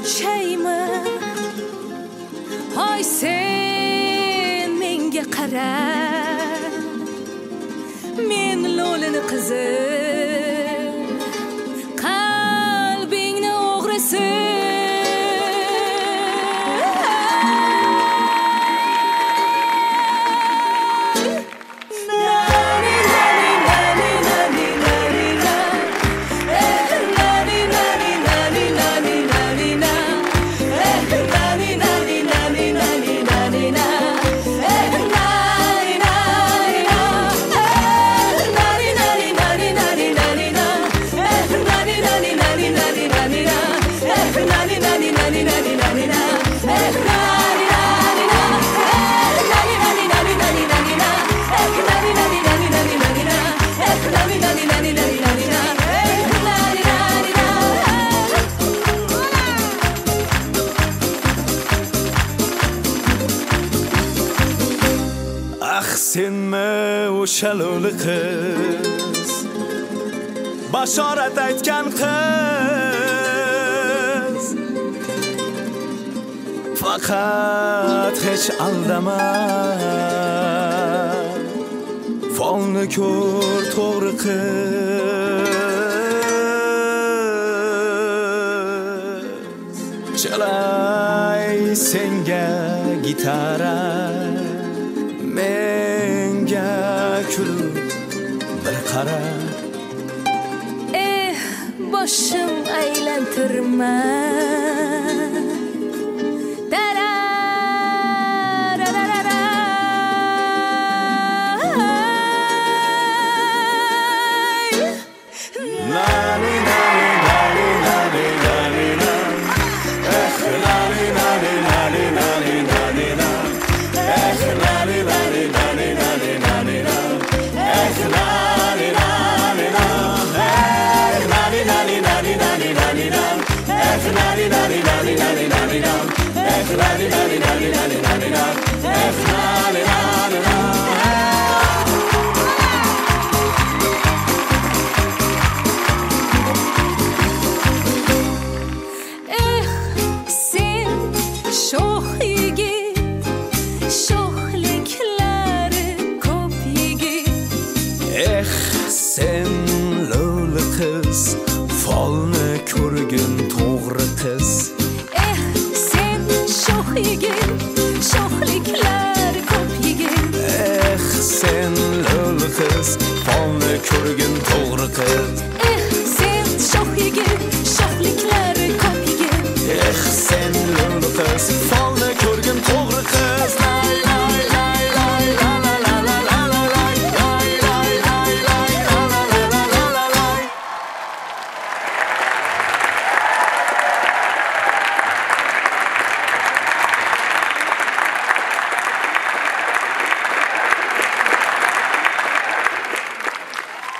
chayma hoy sen menga qara men lo'lini qizi qalbingni o'g'risi senmi o'sha lo'li qiz bashorat aytgan qiz faqat hech aldama folni ko'r to'g'ri qiz chalay senga gitara menga kulib bir qara boshim aylantirma sen sho'x yigit sho'xliklari ko'p yigit sen lo'li qiz folni ko'rgin to'g'ri qiz sen sho'x yigit sho'xliklari ko'p yigit sen lo'li qiz folni ko'rgin to'g'ri qiz sen sho'x yigit sho'xliklari ko'p yigit sen lo'li qiz